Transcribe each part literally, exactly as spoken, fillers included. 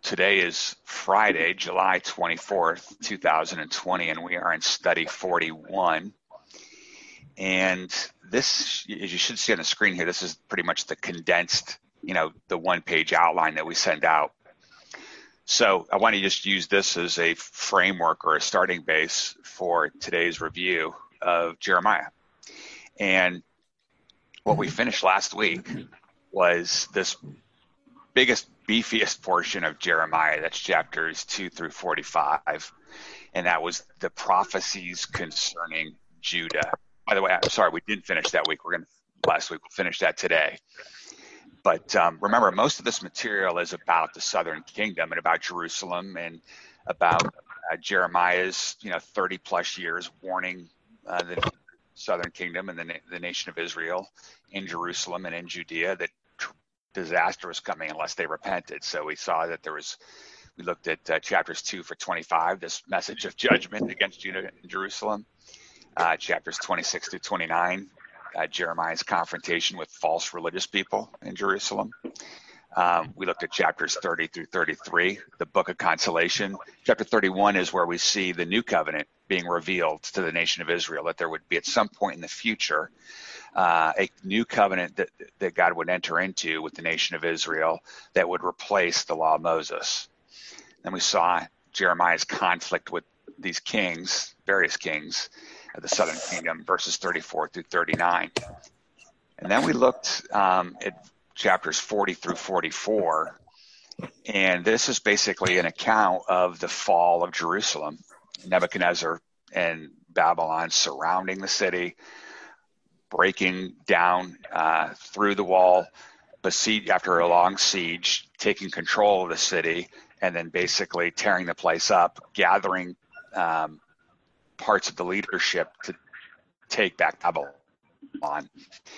Today is Friday, July twenty-fourth, two thousand twenty, and we are in study forty-one. And this, as you should see on the screen here, this is pretty much the condensed, you know, the one-page outline that we send out. So I want to just use this as a framework or a starting base for today's review of Jeremiah. And what we finished last week was this biggest, beefiest portion of Jeremiah. That's chapters two through forty-five. And that was the prophecies concerning Judah. By the way, I'm sorry, we didn't finish that week. We're going to, last week, we'll finish that today. But um, remember, most of this material is about the southern kingdom and about Jerusalem and about uh, Jeremiah's, you know, thirty plus years warning uh, the southern kingdom and the, the nation of Israel in Jerusalem and in Judea that tr- disaster was coming unless they repented. So we saw that there was, we looked at uh, chapters two for twenty-five, this message of judgment against Judah and Jerusalem. Uh, chapters twenty-six through twenty-nine, uh, Jeremiah's confrontation with false religious people in Jerusalem. Um, we looked at chapters thirty through thirty-three, the book of consolation. Chapter thirty-one is where we see the new covenant being revealed to the nation of Israel, that there would be at some point in the future uh, a new covenant that, that God would enter into with the nation of Israel that would replace the law of Moses. Then we saw Jeremiah's conflict with these kings, various kings, the southern kingdom, verses thirty-four through thirty-nine. And then we looked um, at chapters forty through forty-four, and this is basically an account of the fall of Jerusalem, Nebuchadnezzar and Babylon surrounding the city, breaking down uh, through the wall, besiege, after a long siege, taking control of the city, and then basically tearing the place up, gathering um, parts of the leadership to take back Babylon.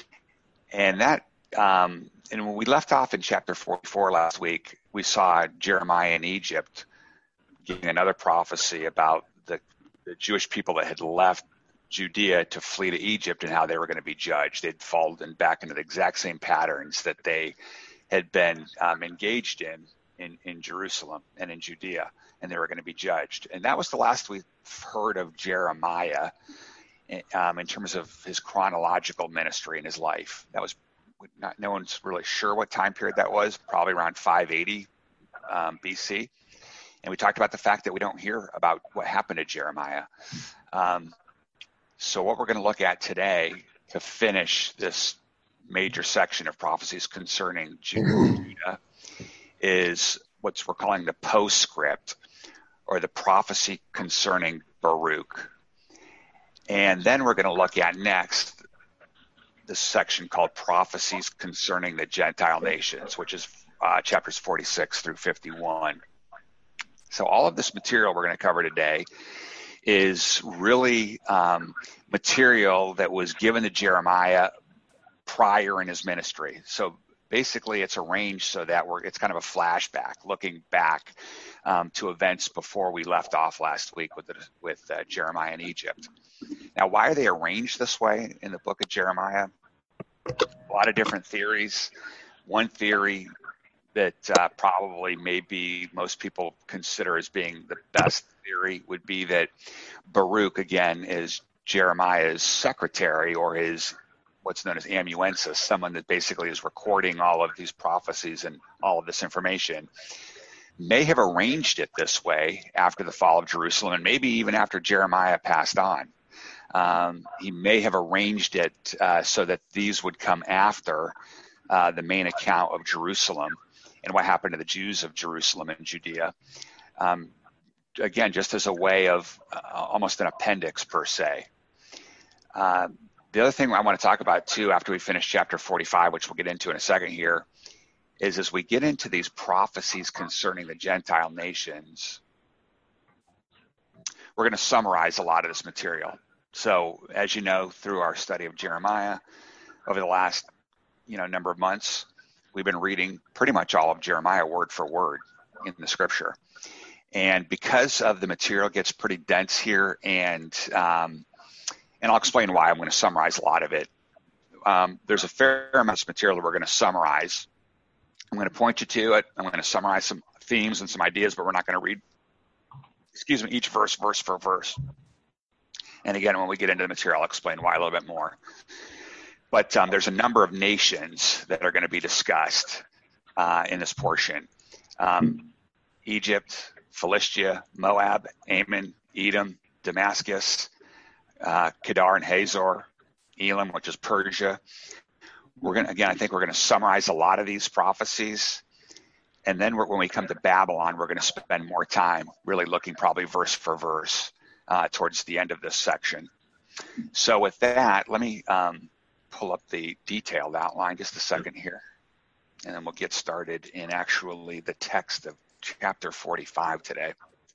And that, um, and when we left off in chapter forty-four last week, we saw Jeremiah in Egypt giving another prophecy about the, the Jewish people that had left Judea to flee to Egypt and how they were going to be judged. They'd fallen back into the exact same patterns that they had been um, engaged in, in in Jerusalem and in Judea, and they were going to be judged. And that was the last we heard of Jeremiah um, in terms of his chronological ministry in his life. That was not, no one's really sure what time period that was, probably around five eighty um, B C. And we talked about the fact that we don't hear about what happened to Jeremiah. Um, so what we're going to look at today to finish this major section of prophecies concerning Judah is what we're calling the postscript, or the prophecy concerning Baruch. And then we're going to look at next this section called prophecies concerning the Gentile nations, which is uh, chapters forty-six through fifty-one. So all of this material we're going to cover today is really um, material that was given to Jeremiah prior in his ministry. So basically, it's arranged so that we're, it's kind of a flashback, looking back um, to events before we left off last week with the, with uh, Jeremiah in Egypt. Now, why are they arranged this way in the book of Jeremiah? A lot of different theories. One theory that uh, probably maybe most people consider as being the best theory would be that Baruch, again, is Jeremiah's secretary, or his what's known as amanuensis, someone that basically is recording all of these prophecies and all of this information, may have arranged it this way after the fall of Jerusalem, and maybe even after Jeremiah passed on. Um, he may have arranged it uh, so that these would come after uh, the main account of Jerusalem and what happened to the Jews of Jerusalem and Judea. Um, again, just as a way of uh, almost an appendix per se. Uh, The other thing I want to talk about, too, after we finish chapter forty-five, which we'll get into in a second here, is as we get into these prophecies concerning the Gentile nations, we're going to summarize a lot of this material. So, as you know, through our study of Jeremiah over the last, you know, number of months, we've been reading pretty much all of Jeremiah word for word in the scripture. And because of the material gets pretty dense here, and um, and I'll explain why I'm going to summarize a lot of it. Um, there's a fair amount of material that we're going to summarize. I'm going to point you to it. I'm going to summarize some themes and some ideas, but we're not going to read, excuse me, each verse, verse for verse. And again, when we get into the material, I'll explain why a little bit more. But um, there's a number of nations that are going to be discussed uh, in this portion. Um, Egypt, Philistia, Moab, Ammon, Edom, Damascus, uh, Kedar and Hazor, Elam, which is Persia. We're going to, again, I think we're going to summarize a lot of these prophecies. And then we're, when we come to Babylon, we're going to spend more time really looking probably verse for verse uh, towards the end of this section. So with that, let me um, pull up the detailed outline just a second here. And then we'll get started in actually the text of chapter forty-five today.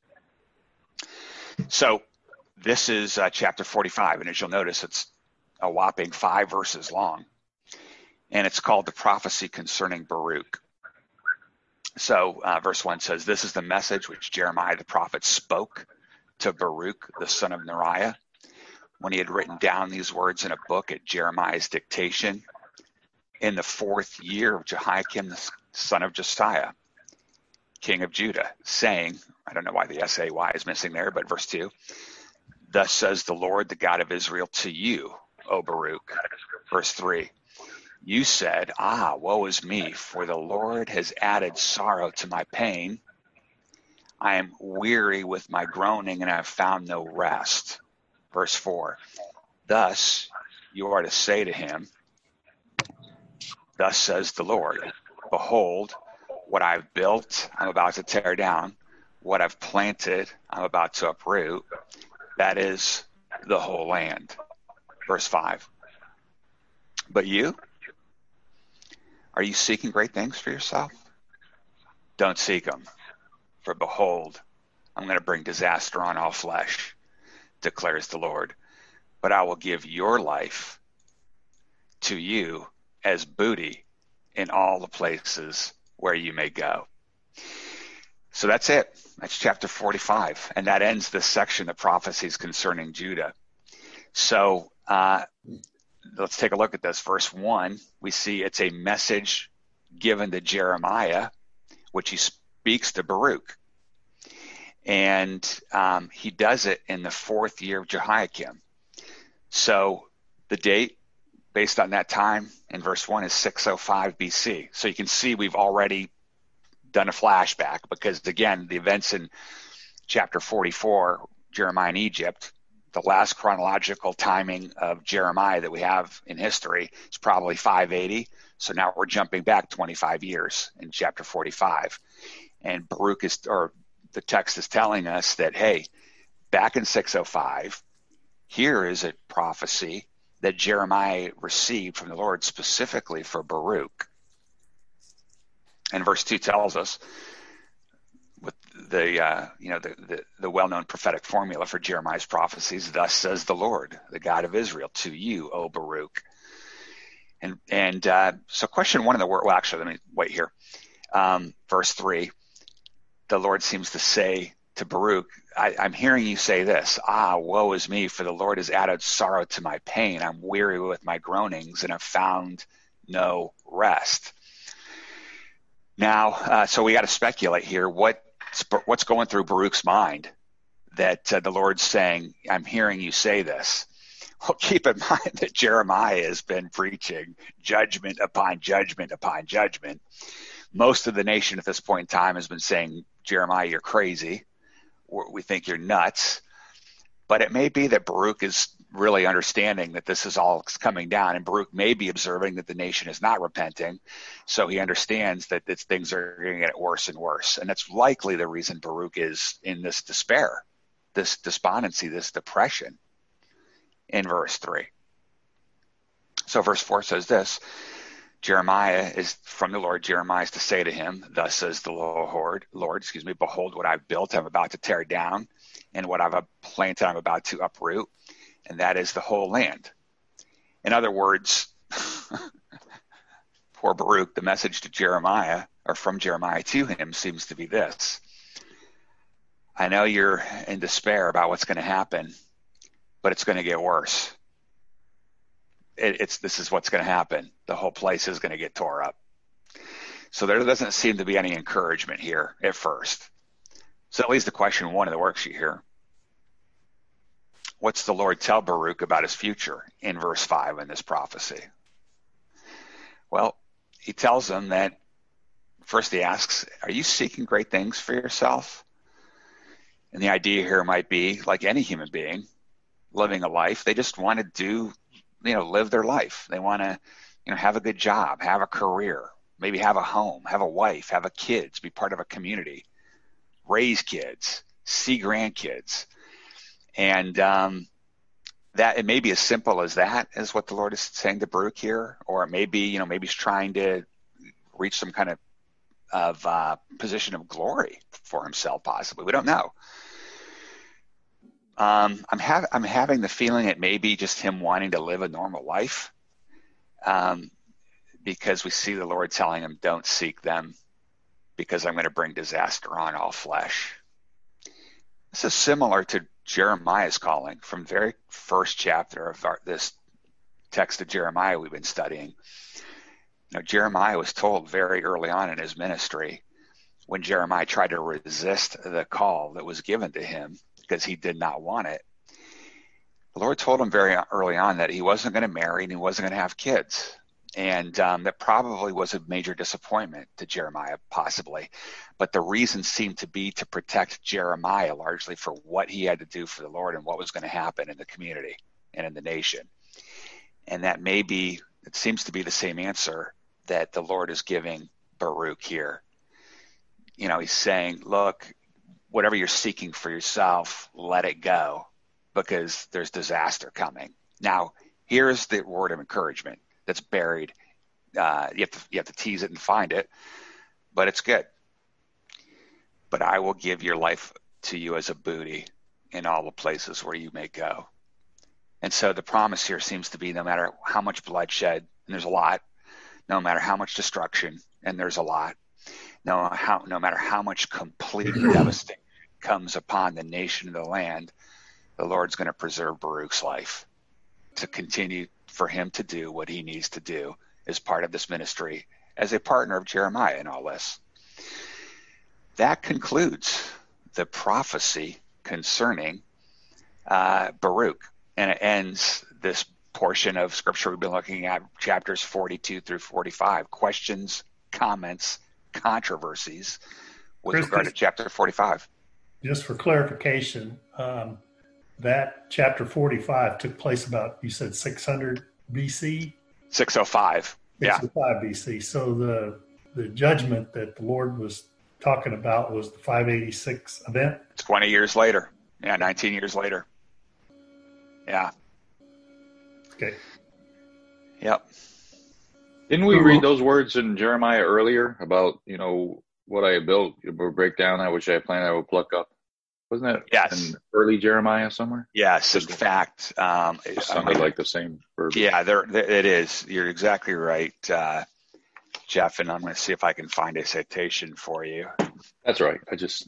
So this is uh, chapter forty-five, and as you'll notice, it's a whopping five verses long. And it's called the prophecy concerning Baruch. So uh, verse one says, this is the message which Jeremiah the prophet spoke to Baruch, the son of Neriah, when he had written down these words in a book at Jeremiah's dictation in the fourth year of Jehoiakim, the son of Josiah, king of Judah, saying, I don't know why the S A Y is missing there, but verse two, thus says the Lord, the God of Israel, to you, O Baruch. Verse three, you said, ah, woe is me, for the Lord has added sorrow to my pain. I am weary with my groaning, and I have found no rest. Verse four, thus you are to say to him, thus says the Lord, behold, what I've built, I'm about to tear down. What I've planted, I'm about to uproot. That is the whole land. Verse five, but you, are you seeking great things for yourself? Don't seek them, for behold, I'm going to bring disaster on all flesh, declares the Lord. But I will give your life to you as booty in all the places where you may go. So that's it. That's chapter forty-five. And that ends this section of prophecies concerning Judah. So uh, let's take a look at this. Verse one, we see it's a message given to Jeremiah, which he speaks to Baruch. And um, he does it in the fourth year of Jehoiakim. So the date based on that time in verse one is six oh five B C. So you can see we've already done a flashback because, again, the events in chapter forty-four, Jeremiah in Egypt, the last chronological timing of Jeremiah that we have in history is probably five eighty. So now we're jumping back twenty-five years in chapter forty-five. And Baruch is, or the text is telling us that, hey, back in six oh five, here is a prophecy that Jeremiah received from the Lord specifically for Baruch. And verse two tells us, with the uh, you know the, the, the well-known prophetic formula for Jeremiah's prophecies, thus says the Lord, the God of Israel, to you, O Baruch. And and uh, so question one in the word, well, actually, let me wait here. Um, verse three, the Lord seems to say to Baruch, I, I'm hearing you say this, ah, woe is me, for the Lord has added sorrow to my pain. I'm weary with my groanings, and have found no rest. Now, uh, so we got to speculate here. What what's going through Baruch's mind that uh, the Lord's saying, I'm hearing you say this? Well, keep in mind that Jeremiah has been preaching judgment upon judgment upon judgment. Most of the nation at this point in time has been saying, Jeremiah, you're crazy. We think you're nuts. But it may be that Baruch is really understanding that this is all coming down, and Baruch may be observing that the nation is not repenting. So he understands that this, things are going to get worse and worse. And that's likely the reason Baruch is in this despair, this despondency, this depression in verse three. So verse four says this, Jeremiah is from the Lord. Jeremiah is to say to him, thus says the Lord, Lord, excuse me, behold what I've built, I'm about to tear down, and what I've planted, I'm about to uproot, and that is the whole land. In other words, poor Baruch, the message to Jeremiah, or from Jeremiah to him, seems to be this. I know you're in despair about what's going to happen, but it's going to get worse. It, it's this is what's going to happen. The whole place is going to get tore up. So there doesn't seem to be any encouragement here at first. So that leads to question one of the worksheet here. What's the Lord tell Baruch about his future in verse five in this prophecy? Well, he tells him that, first he asks, are you seeking great things for yourself? And the idea here might be, like any human being living a life, they just want to do, you know, live their life. They want to, you know, have a good job, have a career, maybe have a home, have a wife, have a kids, be part of a community, raise kids, see grandkids. And um, that it may be as simple as that, is what the Lord is saying to Baruch here, or it may be, you know, maybe he's trying to reach some kind of of uh, position of glory for himself, possibly. We don't know. Um, I'm, hav- I'm having the feeling it may be just him wanting to live a normal life, um, because we see the Lord telling him, don't seek them, because I'm going to bring disaster on all flesh. This is similar to Jeremiah's calling from the very first chapter of our, this text of Jeremiah we've been studying. You know, Jeremiah was told very early on in his ministry, when Jeremiah tried to resist the call that was given to him because he did not want it, the Lord told him very early on that he wasn't going to marry and he wasn't going to have kids. And um, that probably was a major disappointment to Jeremiah, possibly. But the reason seemed to be to protect Jeremiah largely for what he had to do for the Lord and what was going to happen in the community and in the nation. And that may be, it seems to be the same answer that the Lord is giving Baruch here. You know, he's saying, look, whatever you're seeking for yourself, let it go, because there's disaster coming. Now, here's the word of encouragement that's buried. Uh, you have to you have to tease it and find it, but it's good. But I will give your life to you as a booty in all the places where you may go. And so the promise here seems to be, no matter how much bloodshed, and there's a lot, no matter how much destruction, and there's a lot, no how no matter how much complete devastation comes upon the nation of the land, the Lord's going to preserve Baruch's life to continue for him to do what he needs to do as part of this ministry, as a partner of Jeremiah in all this. That concludes the prophecy concerning uh, Baruch, and it ends this portion of scripture we've been looking at, chapters forty-two through forty-five. Questions, comments, controversies with Chris, regard to chapter forty-five. Just for clarification, um, that chapter forty-five took place about, you said six hundred B C? six oh five. Yeah. six oh five B C. So the the judgment that the Lord was talking about was the five eighty-six event? twenty years later. Yeah, nineteen years later. Yeah. Okay. Yep. Didn't we read those words in Jeremiah earlier about, you know, what I have built, it will break down, I which I have planned, I will pluck up? Wasn't that yes. in early Jeremiah somewhere? Yes, in fact. Um, it sounded gonna, like the same verb. Yeah, there, there, it is. You're exactly right, uh, Jeff, and I'm going to see if I can find a citation for you. That's right. I just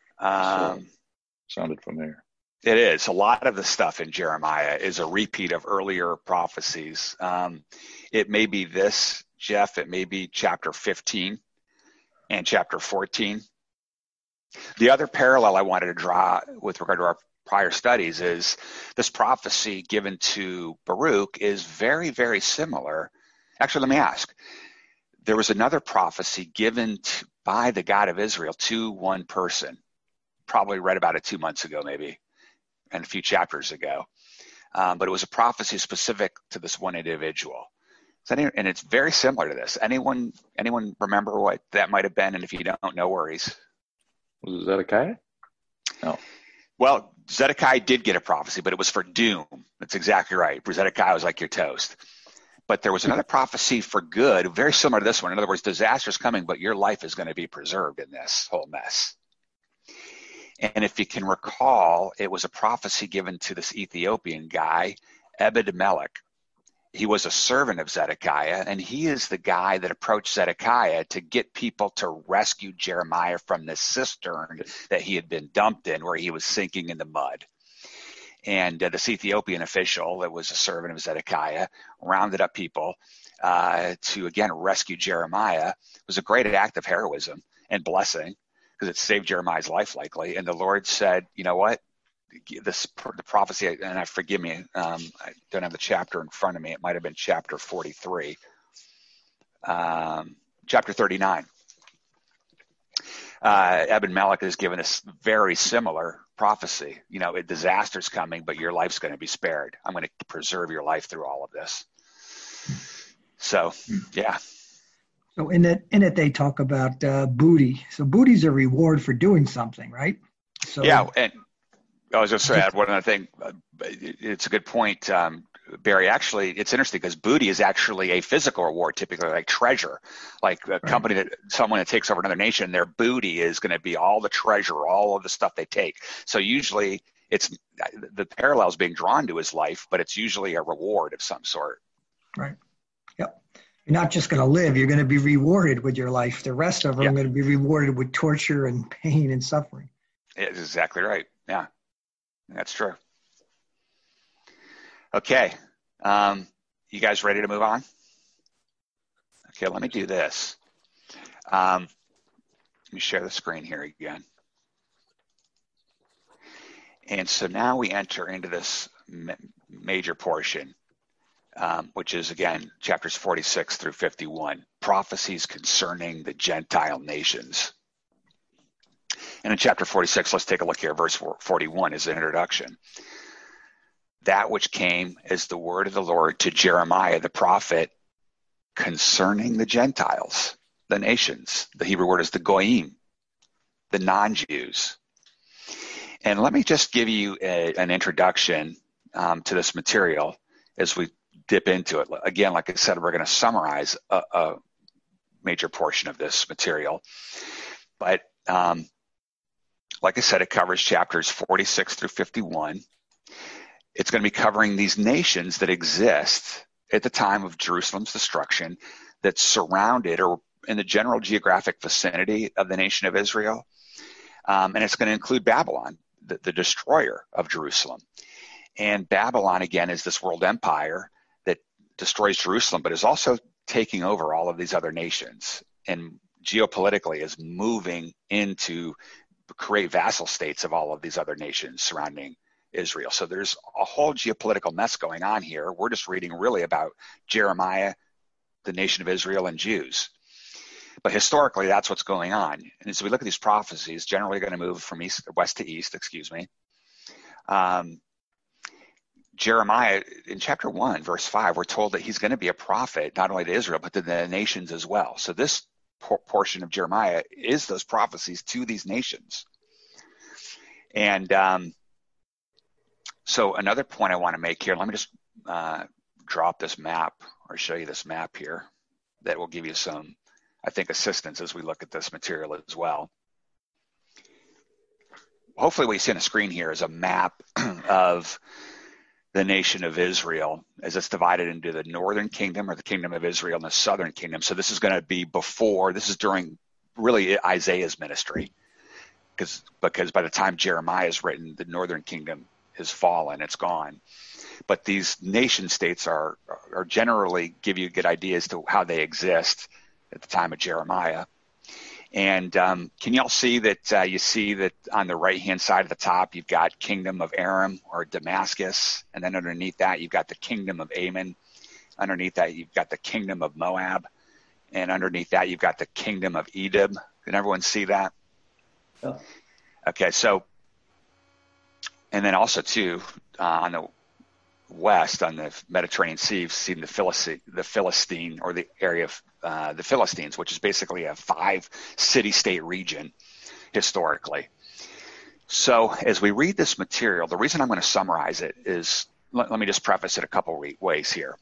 um, sounded familiar. It is. A lot of the stuff in Jeremiah is a repeat of earlier prophecies. Um, it may be this, Jeff, it may be chapter fifteen and chapter fourteen. The other parallel I wanted to draw with regard to our prior studies is this prophecy given to Baruch is very, very similar. Actually, let me ask. There was another prophecy given to, by the God of Israel to one person. Probably read about it two months ago, maybe, and a few chapters ago. Um, but it was a prophecy specific to this one individual. So, and it's very similar to this. Anyone, anyone remember what that might have been? And if you don't, no worries. Was it Zedekiah? No. Well, Zedekiah did get a prophecy, but it was for doom. That's exactly right. For Zedekiah was like your toast. But there was another prophecy for good, very similar to this one. In other words, disaster is coming, but your life is going to be preserved in this whole mess. And if you can recall, it was a prophecy given to this Ethiopian guy, Ebed-Melech. He was a servant of Zedekiah, and he is the guy that approached Zedekiah to get people to rescue Jeremiah from this cistern that he had been dumped in, where he was sinking in the mud. And uh, this Ethiopian official that was a servant of Zedekiah rounded up people, uh, to, again, rescue Jeremiah was a great act of heroism and blessing because it saved Jeremiah's life likely. And the Lord said, you know what? This the prophecy, and I forgive me, um, I don't have the chapter in front of me. It might have been chapter forty-three, um, chapter thirty-nine. Uh, Ebed-Melech is given this very similar prophecy. You know, a disaster's coming, but your life's going to be spared. I'm going to preserve your life through all of this. So, yeah. So in it, in it, they talk about uh, booty. So booty's a reward for doing something, right? So yeah, and I was just going to add one other thing. It's a good point, um, Barry. Actually, it's interesting because booty is actually a physical reward, typically like treasure. Like a right. company that someone that takes over another nation, their booty is going to be all the treasure, all of the stuff they take. So usually, it's the parallels being drawn to his life, but it's usually a reward of some sort. Right. Yep. You're not just going to live; you're going to be rewarded with your life. The rest of them yep. are going to be rewarded with torture and pain and suffering. It's exactly right. Yeah. That's true. Okay. Um, you guys ready to move on? Okay, let me do this. Um, let me share the screen here again. And so now we enter into this ma- major portion, um, which is, again, chapters forty-six through fifty-one, prophecies concerning the Gentile nations. And in chapter forty-six, let's take a look here. Verse forty-one is the introduction. That which came as the word of the Lord to Jeremiah the prophet concerning the Gentiles, the nations. The Hebrew word is the goyim, the non-Jews. And let me just give you a, an introduction um, to this material as we dip into it. Again, like I said, we're going to summarize a, a major portion of this material. But um, like I said, it covers chapters forty-six through fifty-one. It's going to be covering these nations that exist at the time of Jerusalem's destruction that surrounded or in the general geographic vicinity of the nation of Israel. Um, and it's going to include Babylon, the, the destroyer of Jerusalem. And Babylon, again, is this world empire that destroys Jerusalem, but is also taking over all of these other nations and geopolitically is moving into create vassal states of all of these other nations surrounding Israel. So there's a whole geopolitical mess going on here. We're just reading really about Jeremiah, the nation of Israel, and Jews. But historically, that's what's going on. And as we look at these prophecies, generally going to move from east, west to east, excuse me. Um, Jeremiah, in chapter one, verse five, we're told that he's going to be a prophet, not only to Israel, but to the nations as well. So this portion of Jeremiah is those prophecies to these nations. And um, so another point I want to make here, let me just uh, drop this map or show you this map here that will give you some, I think, assistance as we look at this material as well. Hopefully what you see on the screen here is a map of the nation of Israel as it's divided into the northern kingdom or the kingdom of Israel and the southern kingdom. So this is going to be before, this is during really Isaiah's ministry, because because by the time Jeremiah is written, the northern kingdom has fallen, it's gone. But these nation states are, are generally give you a good idea as to how they exist at the time of Jeremiah. And um, can you all see that uh, you see that on the right-hand side of the top, you've got kingdom of Aram or Damascus. And then underneath that, you've got the kingdom of Ammon. Underneath that, you've got the kingdom of Moab. And underneath that, you've got the kingdom of Edom. Can everyone see that? Yeah. Okay, so, and then also, too, uh, on the west, on the Mediterranean Sea, you've seen the Philistine, the Philistine or the area of uh, the Philistines, which is basically a five city-state region historically. So as we read this material, the reason I'm going to summarize it is, let, let me just preface it a couple re- ways here.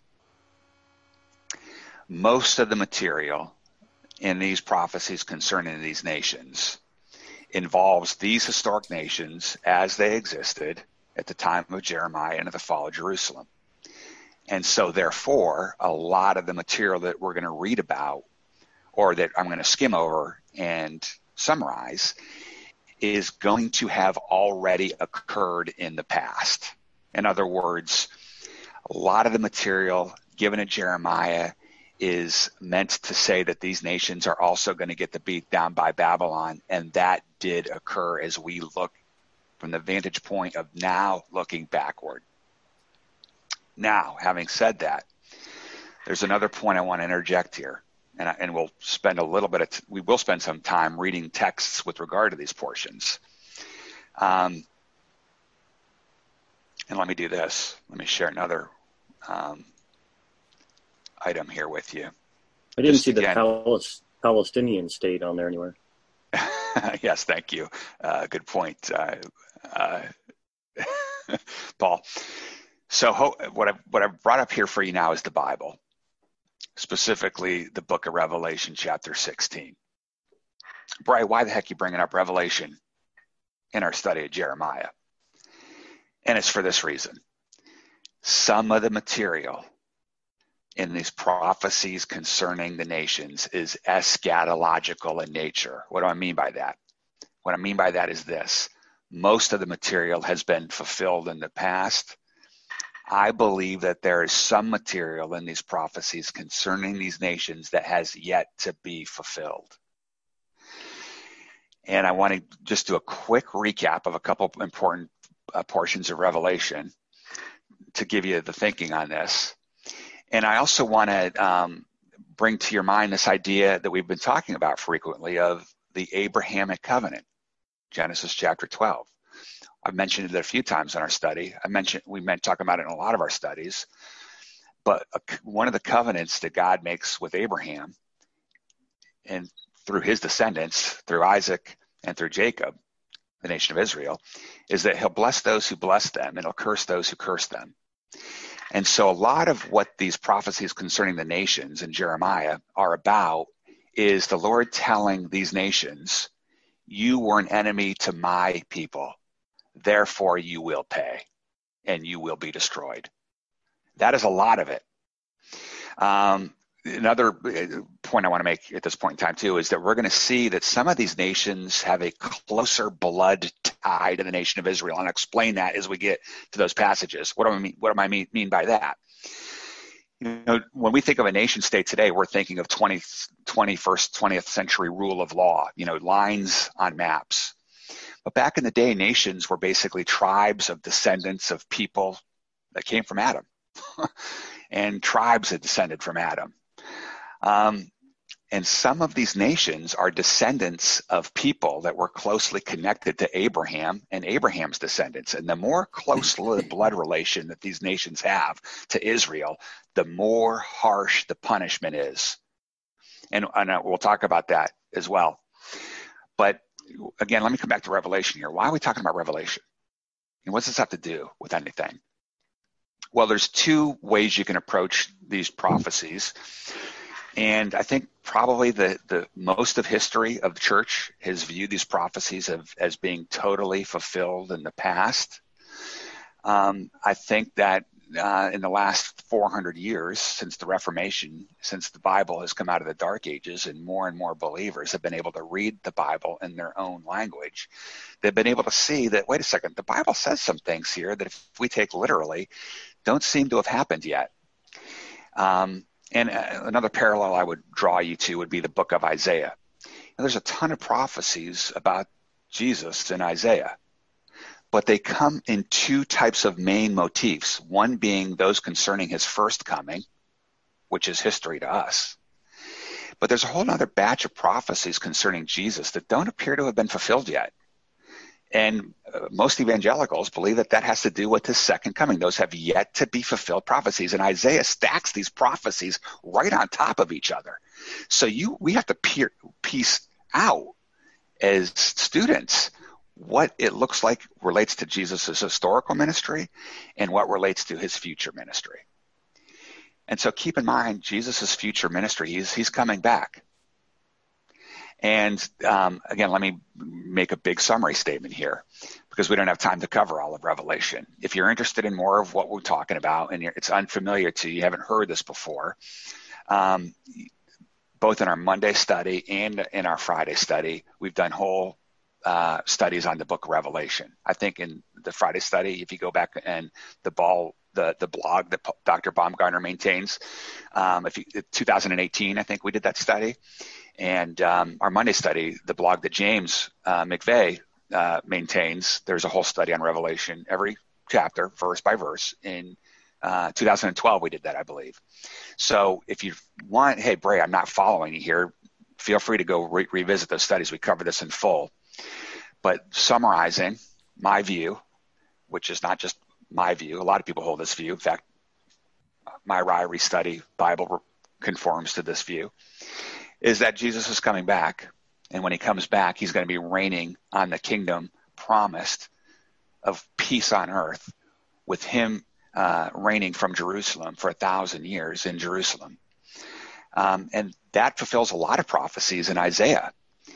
Most of the material in these prophecies concerning these nations involves these historic nations as they existed at the time of Jeremiah and of the fall of Jerusalem. And so therefore, a lot of the material that we're going to read about, or that I'm going to skim over and summarize, is going to have already occurred in the past. In other words, a lot of the material given to Jeremiah is meant to say that these nations are also going to get the beat down by Babylon, and that did occur as we look from the vantage point of now looking backward. Now, having said that, there's another point I want to interject here, and, I, and we'll spend a little bit of t- we will spend some time reading texts with regard to these portions. Um, and let me do this. Let me share another um, item here with you. I didn't Just see again, the Palis- Palestinian state on there anywhere. Yes, thank you. Uh, good point, uh, uh, Paul. So ho- what I what I brought up here for you now is the Bible, specifically the book of Revelation, chapter sixteen. Bri, why the heck are you bringing up Revelation in our study of Jeremiah? And it's for this reason. Some of the material in these prophecies concerning the nations is eschatological in nature. What do I mean by that? What I mean by that is this. Most of the material has been fulfilled in the past. I believe that there is some material in these prophecies concerning these nations that has yet to be fulfilled. And I want to just do a quick recap of a couple important uh, portions of Revelation to give you the thinking on this. And I also want to um, bring to your mind this idea that we've been talking about frequently of the Abrahamic covenant, Genesis chapter twelve. I've mentioned it a few times in our study. I mentioned we meant talking about it in a lot of our studies. But a, one of the covenants that God makes with Abraham and through his descendants, through Isaac and through Jacob, the nation of Israel, is that he'll bless those who bless them and he'll curse those who curse them. And so a lot of what these prophecies concerning the nations in Jeremiah are about is the Lord telling these nations, you were an enemy to my people, therefore you will pay and you will be destroyed. That is a lot of it. Um, another point I want to make at this point in time too is that we're going to see that some of these nations have a closer blood tie to the nation of Israel, and I'll explain that as we get to those passages. What do I mean? What do I mean, mean by that? You know, when we think of a nation state today, we're thinking of twentieth, twenty-first, twentieth century rule of law. You know, lines on maps. But back in the day, nations were basically tribes of descendants of people that came from Adam, and tribes that descended from Adam. Um, and some of these nations are descendants of people that were closely connected to Abraham and Abraham's descendants. And the more close blood relation that these nations have to Israel, the more harsh the punishment is. And, and we'll talk about that as well. But again, let me come back to Revelation here. Why are we talking about Revelation? And what does this have to do with anything? Well, there's two ways you can approach these prophecies. And I think probably the, the most of history of the church has viewed these prophecies of, as being totally fulfilled in the past. Um, I think that uh, in the last four hundred years, since the Reformation, since the Bible has come out of the Dark Ages and more and more believers have been able to read the Bible in their own language, they've been able to see that, wait a second, the Bible says some things here that if we take literally, don't seem to have happened yet. Um, and uh, another parallel I would draw you to would be the book of Isaiah. Now, there's a ton of prophecies about Jesus in Isaiah, but they come in two types of main motifs, one being those concerning his first coming, which is history to us. But there's a whole other batch of prophecies concerning Jesus that don't appear to have been fulfilled yet. And uh, most evangelicals believe that that has to do with his second coming. Those have yet to be fulfilled prophecies. And Isaiah stacks these prophecies right on top of each other. So you, we have to peer, piece out as students what it looks like relates to Jesus' historical ministry and what relates to his future ministry. And so keep in mind, Jesus' future ministry, he's, he's coming back. And um, again, let me make a big summary statement here because we don't have time to cover all of Revelation. If you're interested in more of what we're talking about and it's unfamiliar to you, you haven't heard this before, um, both in our Monday study and in our Friday study, we've done whole uh, studies on the book of Revelation. I think in the Friday study, if you go back and the ball, the, the blog that Doctor Baumgartner maintains, um, if you, two thousand eighteen, I think we did that study. And um, our Monday study, the blog that James uh, McVeigh uh, maintains, there's a whole study on Revelation, every chapter, verse by verse. In uh, two thousand twelve, we did that, I believe. So if you want, hey, Bray, I'm not following you here, feel free to go re- revisit those studies. We cover this in full. But summarizing my view, which is not just my view, a lot of people hold this view. In fact, my Ryrie study Bible conforms to this view, is that Jesus is coming back. And when he comes back, he's going to be reigning on the kingdom promised of peace on earth, with him uh, reigning from Jerusalem for a thousand years in Jerusalem. Um, and that fulfills a lot of prophecies in Isaiah.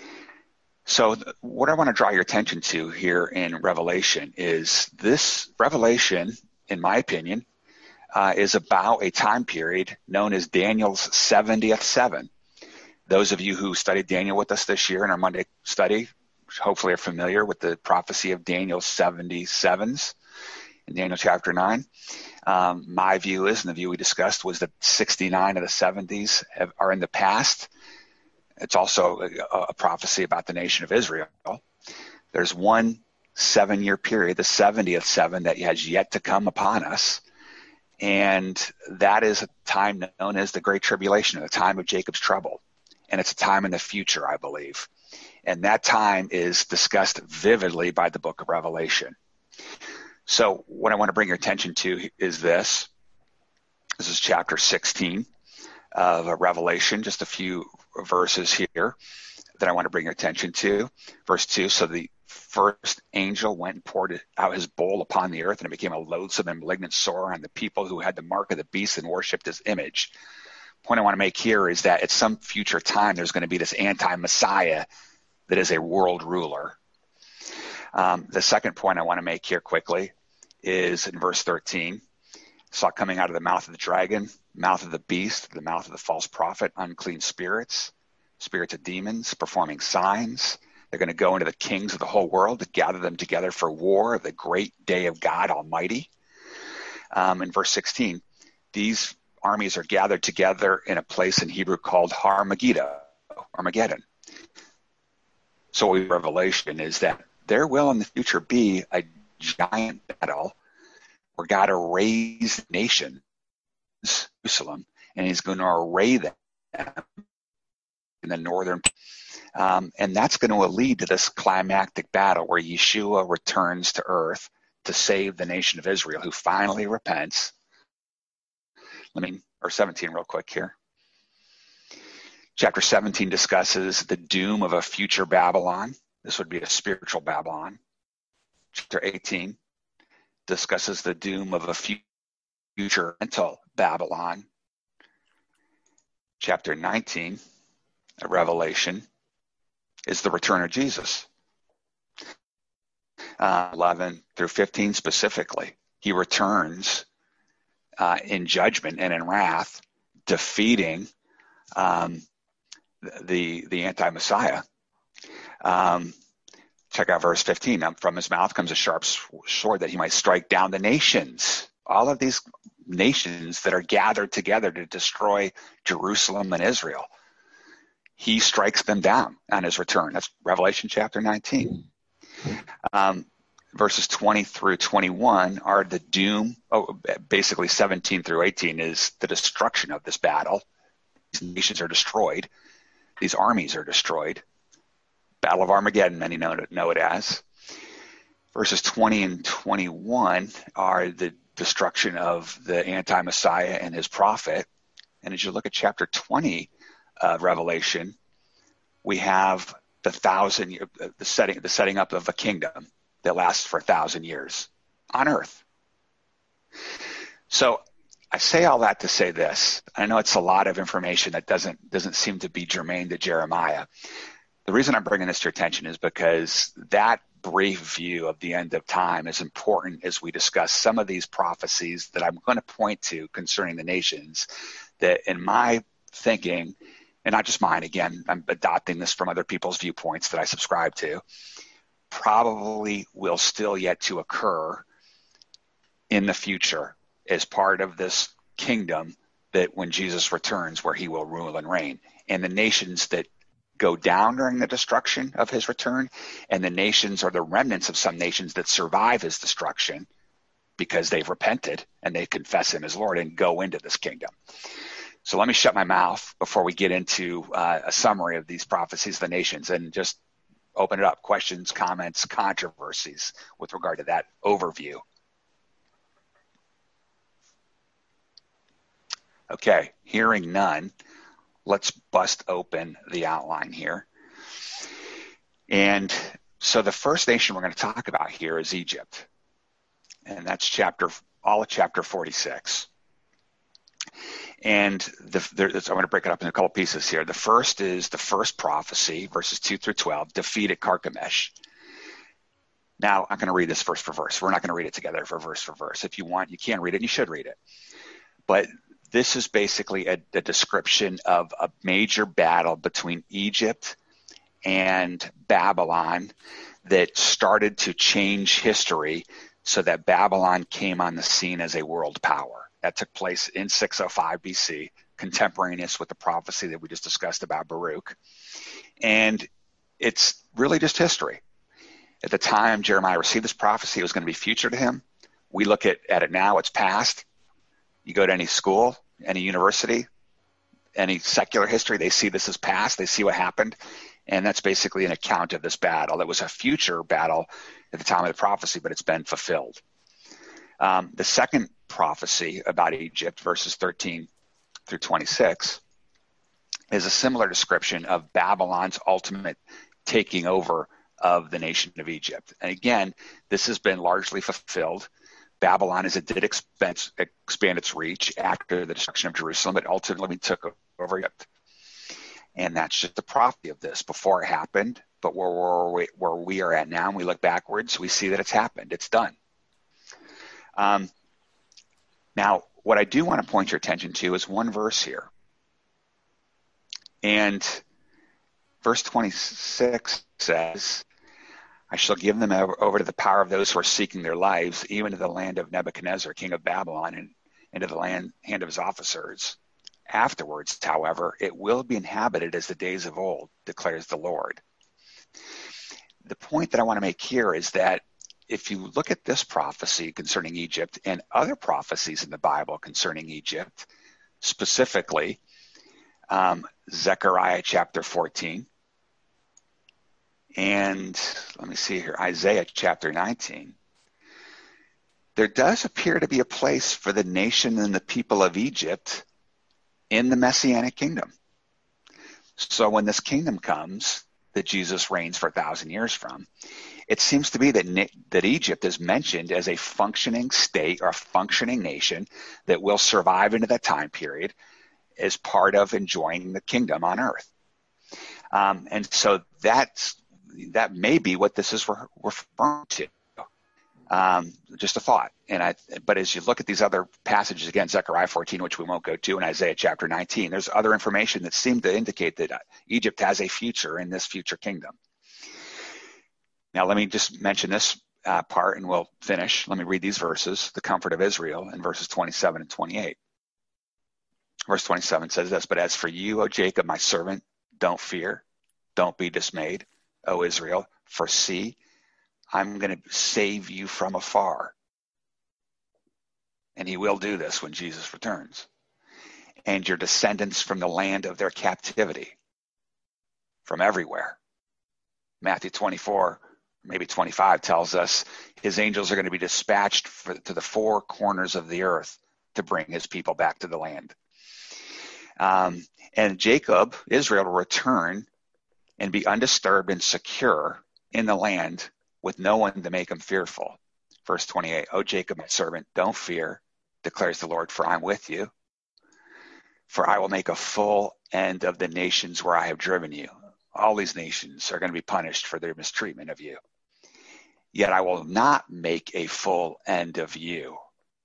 So th- what I want to draw your attention to here in Revelation is this Revelation, in my opinion, uh, is about a time period known as Daniel's seventieth seven. Those of you who studied Daniel with us this year in our Monday study hopefully are familiar with the prophecy of Daniel's seventy sevens in Daniel chapter nine. Um, my view is, and the view we discussed, was that sixty-nine of the seventies have, are in the past. It's also a, a prophecy about the nation of Israel. There's one seven-year period, the seventieth seven, that has yet to come upon us. And that is a time known as the Great Tribulation, the time of Jacob's trouble. And it's a time in the future, I believe. And that time is discussed vividly by the book of Revelation. So what I want to bring your attention to is this. This is chapter sixteen of Revelation, just a few verses here that I want to bring your attention to. Verse two, so the first angel went and poured out his bowl upon the earth, and it became a loathsome and malignant sore on the people who had the mark of the beast and worshipped his image. The point I want to make here is that at some future time, there's going to be this anti-Messiah that is a world ruler. Um, the second point I want to make here quickly is in verse thirteen. Saw coming out of the mouth of the dragon, mouth of the beast, the mouth of the false prophet, unclean spirits, spirits of demons, performing signs. They're going to go into the kings of the whole world to gather them together for war, the great day of God Almighty. Um, in verse sixteen, these armies are gathered together in a place in Hebrew called Armageddon. Armageddon. So what we Revelation is that there will in the future be a giant battle where God arrays nations, Jerusalem, and he's going to array them in the northern. Um, and that's going to lead to this climactic battle where Yeshua returns to earth to save the nation of Israel, who finally repents. Let me, or seventeen real quick here. Chapter seventeen discusses the doom of a future Babylon. This would be a spiritual Babylon. Chapter eighteen discusses the doom of a future mental Babylon. Chapter nineteen, a Revelation, is the return of Jesus. Uh, eleven through fifteen specifically, he returns uh, in judgment and in wrath, defeating um, the the anti-Messiah. Um, check out verse fifteen. Now, from his mouth comes a sharp sword that he might strike down the nations. All of these nations that are gathered together to destroy Jerusalem and Israel. He strikes them down on his return. That's Revelation chapter nineteen. Um, verses twenty through twenty-one are the doom. Oh, basically seventeen through eighteen is the destruction of this battle. These nations are destroyed. These armies are destroyed. Battle of Armageddon, many know it, know it as. Verses twenty and twenty-one are the destruction of the anti-Messiah and his prophet. And as you look at chapter twenty of Revelation, we have the thousand, the setting, the setting up of a kingdom that lasts for a thousand years on earth. So I say all that to say this. I know it's a lot of information that doesn't doesn't seem to be germane to Jeremiah. The reason I'm bringing this to your attention is because that brief view of the end of time is important as we discuss some of these prophecies that I'm going to point to concerning the nations that, in my thinking, and not just mine, again, I'm adopting this from other people's viewpoints that I subscribe to, probably will still yet to occur in the future as part of this kingdom that when Jesus returns, where he will rule and reign. And the nations that go down during the destruction of his return, and the nations are the remnants of some nations that survive his destruction because they've repented and they confess him as Lord and go into this kingdom. So let me shut my mouth before we get into uh, a summary of these prophecies of the nations and just open it up. Questions, comments, controversies with regard to that overview. Okay, hearing none, let's bust open the outline here. And so the first nation we're going to talk about here is Egypt. And that's chapter, all of chapter forty-six. And the, there, I'm going to break it up into a couple pieces here. The first is the first prophecy, verses two through twelve, defeat at Carchemish. Now, I'm going to read this verse for verse. We're not going to read it together for verse for verse. If you want, you can read it, and you should read it. But this is basically a, a description of a major battle between Egypt and Babylon that started to change history so that Babylon came on the scene as a world power. That took place in six oh five B C, contemporaneous with the prophecy that we just discussed about Baruch. And it's really just history. At the time Jeremiah received this prophecy, it was going to be future to him. We look at, at it now, it's past. You go to any school, any university, any secular history, they see this as past, they see what happened. And that's basically an account of this battle. It was a future battle at the time of the prophecy, but it's been fulfilled. Um, the second prophecy about Egypt, verses thirteen through twenty-six, is a similar description of Babylon's ultimate taking over of the nation of Egypt. And again, this has been largely fulfilled. Babylon, as it did expand, expand its reach after the destruction of Jerusalem, it ultimately took over Egypt. And that's just the prophecy of this before it happened. But where, where, we, where we are at now, and we look backwards, we see that it's happened. It's done. Um, now, what I do want to point your attention to is one verse here. And verse twenty-six says, I shall give them over to the power of those who are seeking their lives, even to the land of Nebuchadnezzar, king of Babylon, and into the land, hand of his officers. Afterwards, however, it will be inhabited as the days of old, declares the Lord. The point that I want to make here is that if you look at this prophecy concerning Egypt and other prophecies in the Bible concerning Egypt, specifically um, Zechariah chapter fourteen, and let me see here, Isaiah chapter nineteen, there does appear to be a place for the nation and the people of Egypt in the Messianic kingdom. So when this kingdom comes, that Jesus reigns for a thousand years from, it seems to be that that Egypt is mentioned as a functioning state or a functioning nation that will survive into that time period as part of enjoying the kingdom on earth. Um, and so that's, that may be what this is re- referring to. Um, just a thought. And I, but as you look at these other passages, again, Zechariah fourteen, which we won't go to, and Isaiah chapter nineteen, there's other information that seem to indicate that Egypt has a future in this future kingdom. Now, let me just mention this uh, part and we'll finish. Let me read these verses, the comfort of Israel, in verses twenty-seven and twenty-eight. Verse twenty-seven says this, but as for you, O Jacob, my servant, don't fear, don't be dismayed, O Israel, for see, I'm going to save you from afar. And he will do this when Jesus returns. And your descendants from the land of their captivity, from everywhere. Matthew twenty-four, maybe twenty-five, tells us his angels are going to be dispatched for, to the four corners of the earth to bring his people back to the land. Um, and Jacob, Israel, will return and be undisturbed and secure in the land with no one to make him fearful. Verse twenty-eight, O Jacob, my servant, don't fear, declares the Lord, for I'm with you. For I will make a full end of the nations where I have driven you. All these nations are going to be punished for their mistreatment of you. Yet I will not make a full end of you,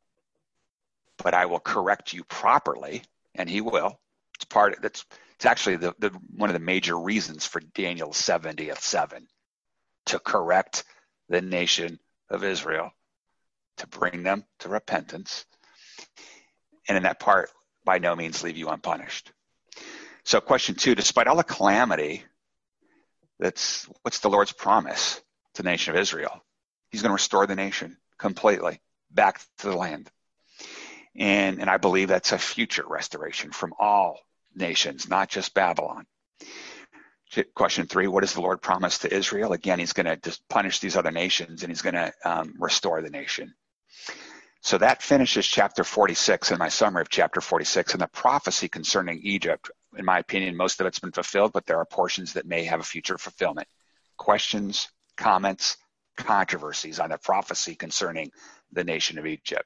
but I will correct you properly, and he will. It's part of, that's it's actually the, the one of the major reasons for Daniel's seventieth seven. to correct the nation of Israel, to bring them to repentance, and in that part, by no means leave you unpunished. So question two, despite all the calamity, that's what's the Lord's promise to the nation of Israel? He's going to restore the nation completely back to the land. And, and I believe that's a future restoration from all nations, not just Babylon. Question three, what does the Lord promise to Israel? Again, he's going to just punish these other nations, and he's going to um, restore the nation. So that finishes chapter forty-six and my summary of chapter forty-six, and the prophecy concerning Egypt. In my opinion, most of it's been fulfilled, but there are portions that may have a future fulfillment. Questions, comments, controversies on the prophecy concerning the nation of Egypt?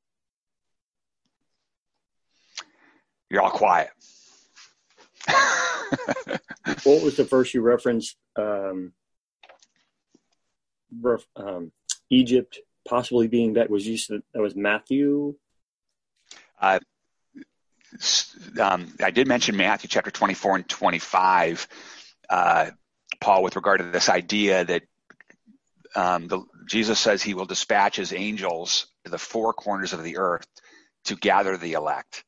You're all quiet. What was the verse you referenced? Um, ref, um, Egypt possibly being that was used to, that was Matthew. Uh, um, I did mention Matthew chapter twenty-four and twenty-five, uh, Paul, with regard to this idea that um, the, Jesus says he will dispatch his angels to the four corners of the earth to gather the elect.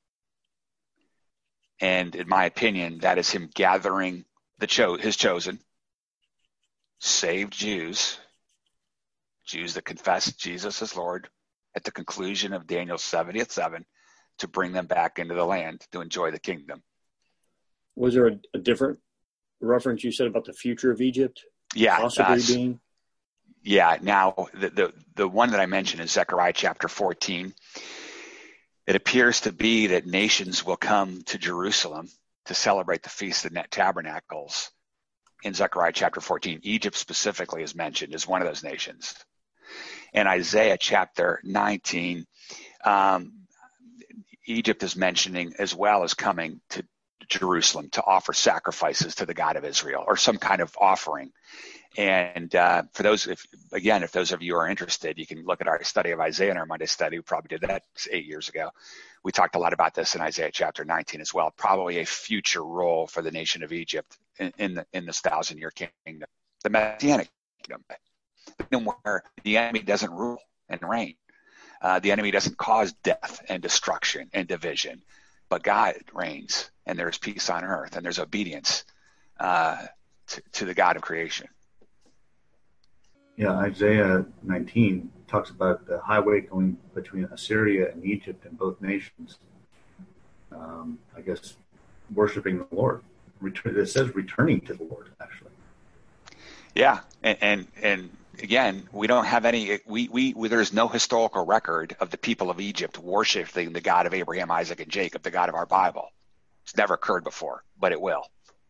And in my opinion, that is him gathering the cho- his chosen, saved Jews, Jews that confess Jesus as Lord at the conclusion of Daniel's seventieth seven, to bring them back into the land to enjoy the kingdom. Was there a, a different reference you said about the future of Egypt? Yeah. Possibly uh, being? Yeah. Now, the, the, the one that I mentioned is Zechariah chapter fourteen. It appears to be that nations will come to Jerusalem to celebrate the Feast of Tabernacles in Zechariah chapter fourteen. Egypt specifically is mentioned as one of those nations. In Isaiah chapter nineteen, um, Egypt is mentioning as well as coming to Jerusalem to offer sacrifices to the God of Israel, or some kind of offering. And uh, for those, if again, if those of you are interested, you can look at our study of Isaiah in our Monday study. We probably did that eight years ago. We talked a lot about this in Isaiah chapter nineteen as well. Probably a future role for the nation of Egypt in, in, the, in this thousand-year kingdom, the Messianic kingdom, where the enemy doesn't rule and reign. Uh, the enemy doesn't cause death and destruction and division, but God reigns, and there's peace on earth, and there's obedience uh, to, to the God of creation. Yeah, Isaiah nineteen talks about the highway going between Assyria and Egypt and both nations. Um, I guess worshiping the Lord. Return, it says returning to the Lord, actually. Yeah, and and, and again, we don't have any. We, we we there's no historical record of the people of Egypt worshiping the God of Abraham, Isaac, and Jacob, the God of our Bible. It's never occurred before, but it will.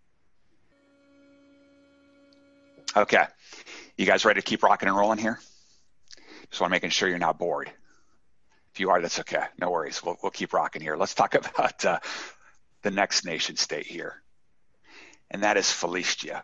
Okay. You guys ready to keep rocking and rolling here? Just want to making sure you're not bored. If you are, that's okay. No worries. We'll, we'll keep rocking here. Let's talk about uh, the next nation state here, and that is Philistia.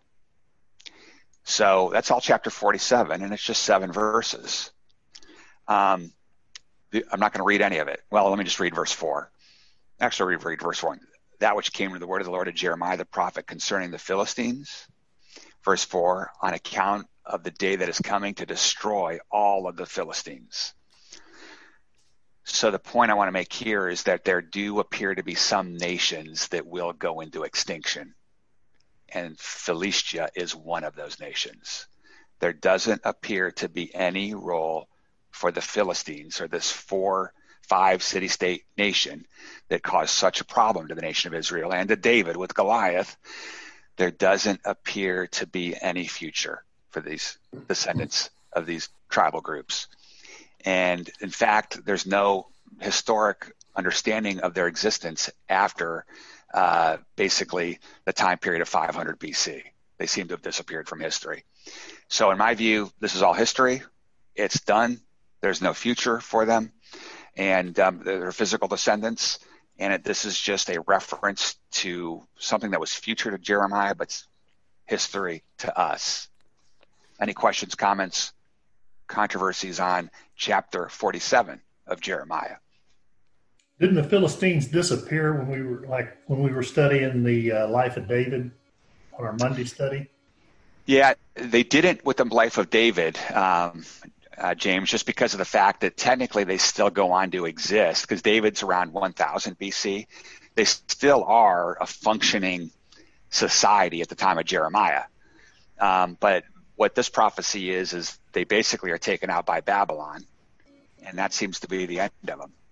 So that's all chapter forty-seven, and it's just seven verses. Um, I'm not going to read any of it. Well, let me just read verse four. Actually, read, read verse one. That which came to the word of the Lord to Jeremiah the prophet concerning the Philistines. Verse four, on account of the day that is coming to destroy all of the Philistines. So the point I want to make here is that there do appear to be some nations that will go into extinction. And Philistia is one of those nations. There doesn't appear to be any role for the Philistines, or this four, five city-state nation that caused such a problem to the nation of Israel and to David with Goliath. There doesn't appear to be any future for these descendants of these tribal groups. And in fact, there's no historic understanding of their existence after uh, basically the time period of five hundred B C. They seem to have disappeared from history. So in my view, this is all history. It's done. There's no future for them. And um, they're physical descendants. And it, this is just a reference to something that was future to Jeremiah, but history to us. Any questions, comments, controversies on chapter forty-seven of Jeremiah? Didn't the Philistines disappear when we were like when we were studying the uh, life of David on our Monday study? Yeah, they didn't with the life of David, um, uh, James, just because of the fact that technically they still go on to exist, because David's around one thousand B C. They still are a functioning society at the time of Jeremiah. Um, but what this prophecy is, is they basically are taken out by Babylon, and that seems to be the end of them.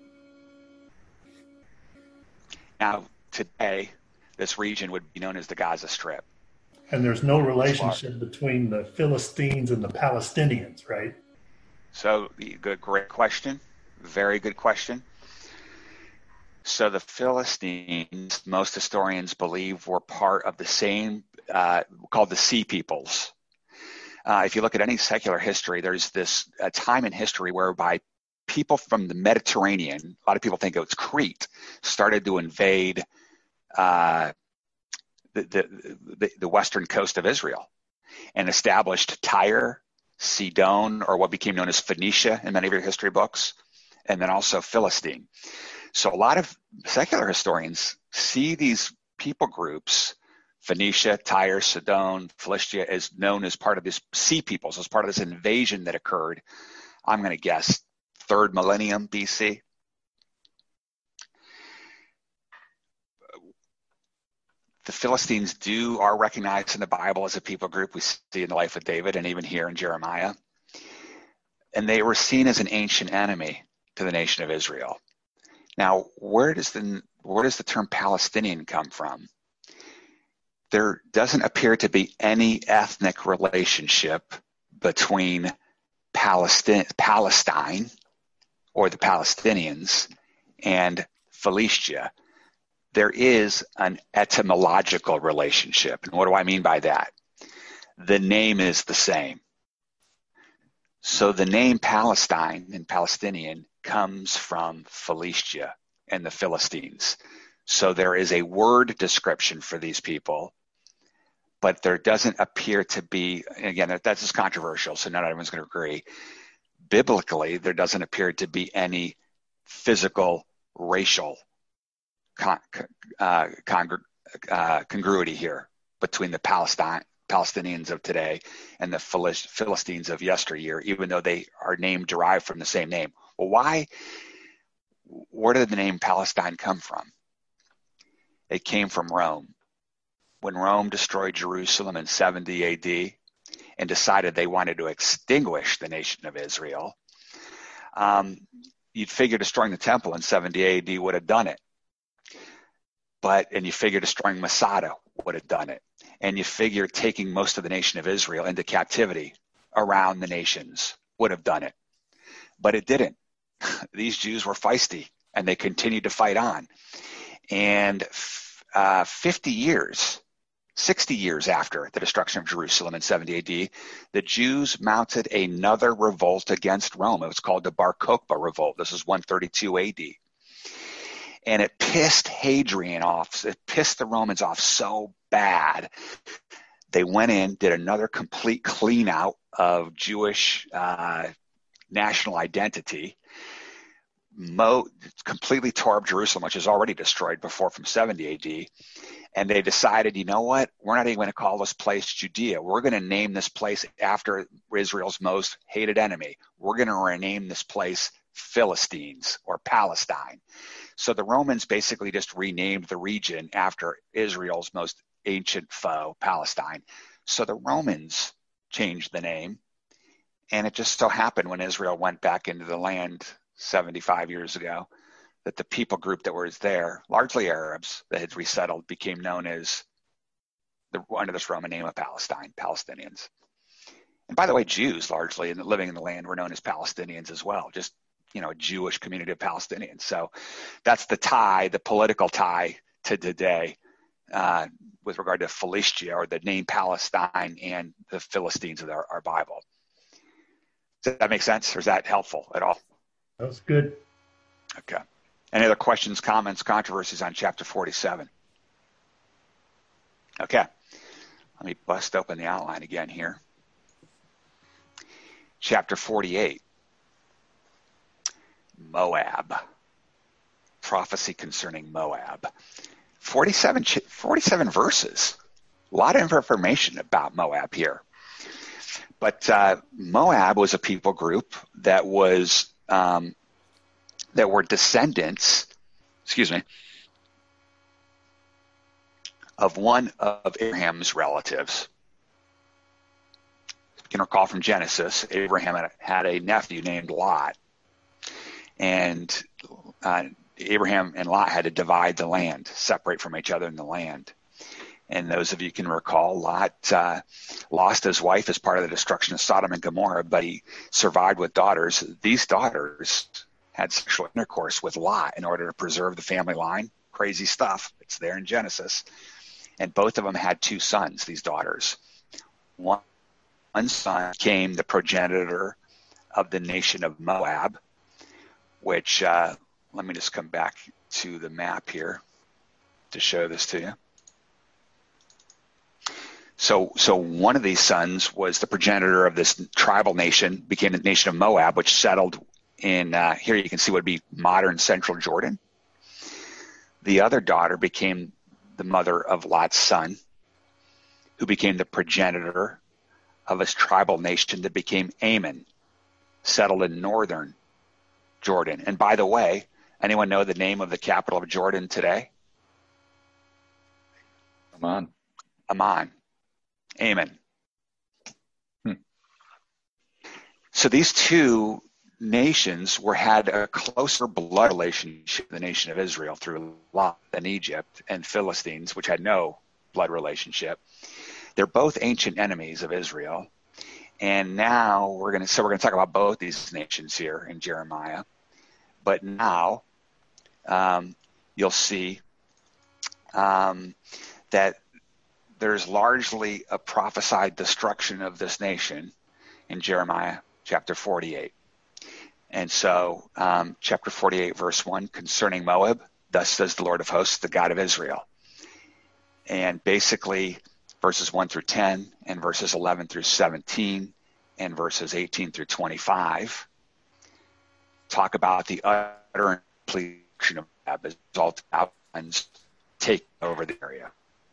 Now, today, this region would be known as the Gaza Strip. And there's no relationship between the Philistines and the Palestinians, right? So, good, great question. Very good question. So the Philistines, most historians believe, were part of the same, uh, called the Sea Peoples. Uh, if you look at any secular history, there's this a time in history whereby people from the Mediterranean, a lot of people think it was Crete, started to invade uh, the, the, the, the western coast of Israel and established Tyre, Sidon, or what became known as Phoenicia in many of your history books, and then also Philistine. So a lot of secular historians see these people groups, Phoenicia, Tyre, Sidon, Philistia, as known as part of this Sea Peoples, as part of this invasion that occurred, I'm going to guess, third millennium B C. The Philistines do are recognized in the Bible as a people group we see in the life of David and even here in Jeremiah. And they were seen as an ancient enemy to the nation of Israel. Now, where does the where does the term Palestinian come from? There doesn't appear to be any ethnic relationship between Palestine, Palestine or the Palestinians and Philistia. There is an etymological relationship. And what do I mean by that? The name is the same. So the name Palestine and Palestinian comes from Philistia and the Philistines. So there is a word description for these people, but there doesn't appear to be, again, that's just controversial, so not everyone's going to agree. Biblically, there doesn't appear to be any physical, racial Con, uh, congr- uh, congruity here between the Palestine, Palestinians of today and the Philist- Philistines of yesteryear, even though they are named derived from the same name. Well, why? Where did the name Palestine come from? It came from Rome. When Rome destroyed Jerusalem in seventy A D and decided they wanted to extinguish the nation of Israel, um, you'd figure destroying the temple in seventy A D would have done it. But, and you figure destroying Masada would have done it. And you figure taking most of the nation of Israel into captivity around the nations would have done it. But it didn't. These Jews were feisty, and they continued to fight on. And uh, fifty years, sixty years after the destruction of Jerusalem in seventy A D, the Jews mounted another revolt against Rome. It was called the Bar Kokhba Revolt. This is one thirty-two A D. And it pissed Hadrian off. It pissed the Romans off so bad. They went in, did another complete clean out of Jewish uh, national identity, Mo- completely tore up Jerusalem, which is already destroyed before from seventy A D. And they decided, you know what? We're not even going to call this place Judea. We're going to name this place after Israel's most hated enemy. We're going to rename this place Philistines or Palestine. So the Romans basically just renamed the region after Israel's most ancient foe, Palestine. So the Romans changed the name, and it just so happened when Israel went back into the land seventy-five years ago that the people group that was there, largely Arabs that had resettled, became known as the under this Roman name of Palestine, Palestinians. And by the way, Jews largely and living in the land were known as Palestinians as well, just you know, a Jewish community of Palestinians. So that's the tie, the political tie to today uh, with regard to Philistia, or the name Palestine, and the Philistines of our, our Bible. Does that make sense, or is that helpful at all? That was good. Okay. Any other questions, comments, controversies on chapter forty-seven? Okay. Let me bust open the outline again here. Chapter forty-eight. Moab. Prophecy concerning Moab. forty-seven, forty-seven verses. A lot of information about Moab here. But uh, Moab was a people group that was um, that were descendants, excuse me, of one of Abraham's relatives. You can recall from Genesis, Abraham had a nephew named Lot, and uh, Abraham and Lot had to divide the land, separate from each other in the land. And those of you can recall, Lot uh, lost his wife as part of the destruction of Sodom and Gomorrah, but he survived with daughters. These daughters had sexual intercourse with Lot in order to preserve the family line. Crazy stuff. It's there in Genesis. And both of them had two sons, these daughters. One, one son became the progenitor of the nation of Moab, which, uh, let me just come back to the map here to show this to you. So, so one of these sons was the progenitor of this tribal nation, became the nation of Moab, which settled in, uh, here you can see what would be modern central Jordan. The other daughter became the mother of Lot's son, who became the progenitor of his tribal nation that became Ammon, settled in northern Jordan. And by the way, anyone know the name of the capital of Jordan today? Amman. Amman. Ammon. Hmm. So these two nations were had a closer blood relationship with the nation of Israel through Lot than Egypt and Philistines, which had no blood relationship. They're both ancient enemies of Israel. And now we're going to, so we're going to talk about both these nations here in Jeremiah. But now um, you'll see um, that there's largely a prophesied destruction of this nation in Jeremiah chapter forty-eight. And so um, chapter forty-eight, verse one, concerning Moab, thus says the Lord of hosts, the God of Israel. And basically verses one through ten and verses eleven through seventeen and verses eighteen through twenty-five talk about the utter completion of Moab as a result of Ammon's taking over the area.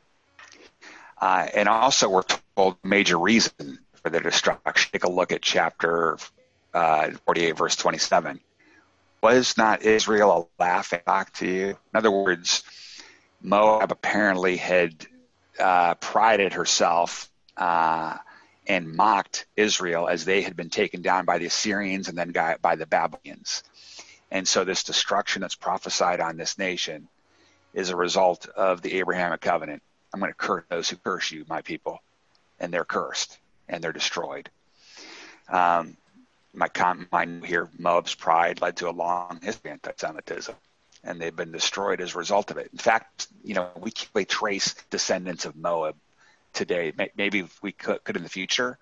Uh, and also we're told major reason for their destruction. Take a look at chapter uh, forty-eight, verse twenty-seven. Was not Israel a laughing stock to you? In other words, Moab apparently had uh, prided herself uh, and mocked Israel as they had been taken down by the Assyrians and then by the Babylonians. And so this destruction that's prophesied on this nation is a result of the Abrahamic covenant. I'm going to curse those who curse you, my people, and they're cursed and they're destroyed. Um, my comment here, Moab's pride led to a long history of anti-Semitism, and they've been destroyed as a result of it. In fact, you know, we can't trace descendants of Moab today. Maybe we could, could in the future,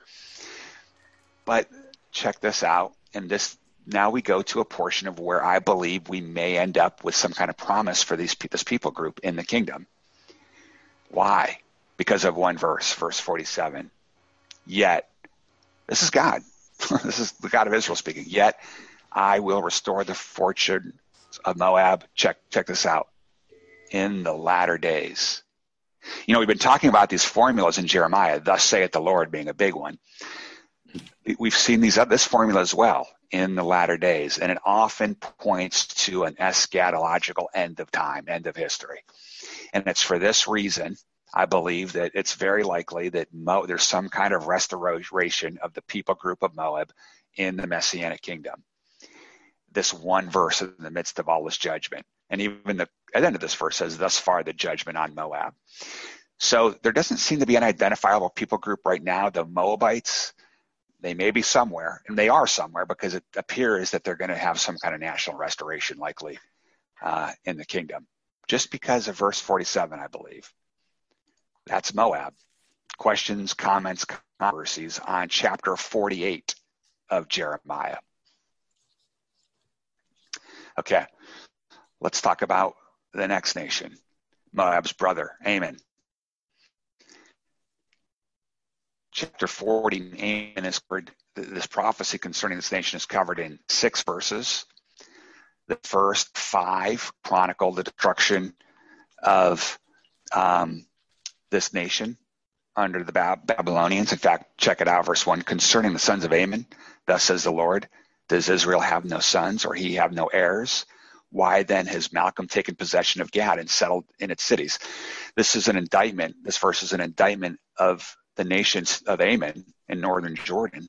but check this out. And this now we go to a portion of where I believe we may end up with some kind of promise for these this people group in the kingdom. Why? Because of one verse, verse forty-seven. Yet, this is God. This is the God of Israel speaking. Yet, I will restore the fortune of Moab. Check, check this out. In the latter days. You know, we've been talking about these formulas in Jeremiah, thus saith the Lord being a big one. We've seen these this formula as well, in the latter days, and it often points to an eschatological end of time, end of history. And it's for this reason, I believe, that it's very likely that Mo, there's some kind of restoration of the people group of Moab in the Messianic kingdom. This one verse in the midst of all this judgment. And even the, at the end of this verse says, thus far the judgment on Moab. So there doesn't seem to be an identifiable people group right now. The Moabites, they may be somewhere, and they are somewhere because it appears that they're going to have some kind of national restoration likely uh, in the kingdom. Just because of verse forty-seven, I believe. That's Moab. Questions, comments, controversies on chapter forty-eight of Jeremiah. Okay, let's talk about the next nation, Moab's brother, Ammon. Chapter forty, Ammon is covered, this prophecy concerning this nation is covered in six verses. The first five chronicle the destruction of um, this nation under the Bab- Babylonians. In fact, check it out, verse one. Concerning the sons of Ammon, thus says the Lord, does Israel have no sons, or he have no heirs? Why then has Malcolm taken possession of Gad and settled in its cities? This is an indictment. This verse is an indictment of the nations of Ammon in northern Jordan.